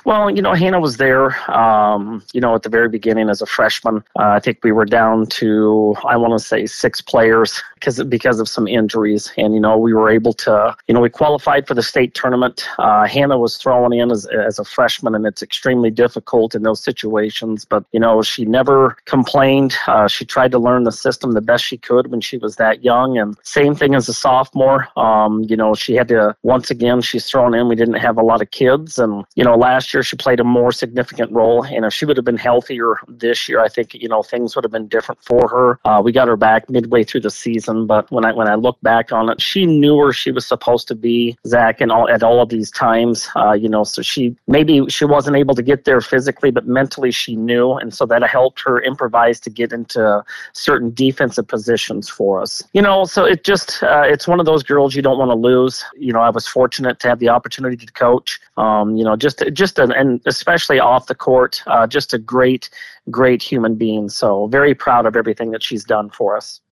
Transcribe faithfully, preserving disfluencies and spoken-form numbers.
Well, you know, Hannah was there, um, you know, at the very beginning as a freshman. Uh, I think we were down to, I want to say, six players because because of some injuries. And, you know, we were able to, you know, we qualified for the state tournament. Uh, Hannah was thrown in as, as a freshman, and it's extremely difficult in those situations. But, you know, she never complained. Uh, she tried to learn the system the best she could when she was that young. And same thing as a sophomore. Um, you know, she had to, once again, she's thrown in. We didn't have a lot of kids. And, you know, last year she played a more significant role. And if she would have been healthier this year, I think, you know, things would have been different for her. Uh, we got her back midway through the season. But when I when I look back on it, she knew where she was supposed to be, Zach, and all at all of these times. Uh, you know, so she maybe she wasn't able to get there physically, but mentally she knew. And so that helped her improvise to get into certain defensive positions for us. You know, so it just, uh, it's one of those girls you don't want to lose. You know, I was fortunate to have the opportunity to coach, um, you know, just, just an, and especially off the court, uh, just a great, great human being. So very proud of everything that she's done for us.